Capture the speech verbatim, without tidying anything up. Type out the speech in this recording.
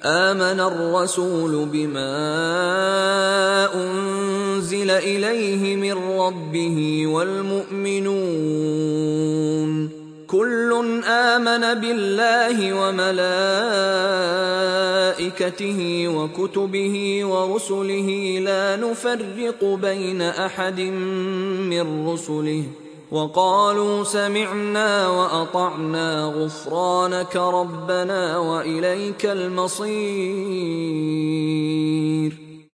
آمن الرسول بما أنزل إليه من ربه والمؤمنون كل آمن بالله وملائكته وكتبه ورسله لا نفرق بين أحد من رسله وقالوا سمعنا وأطعنا غفرانك ربنا وإليك المصير.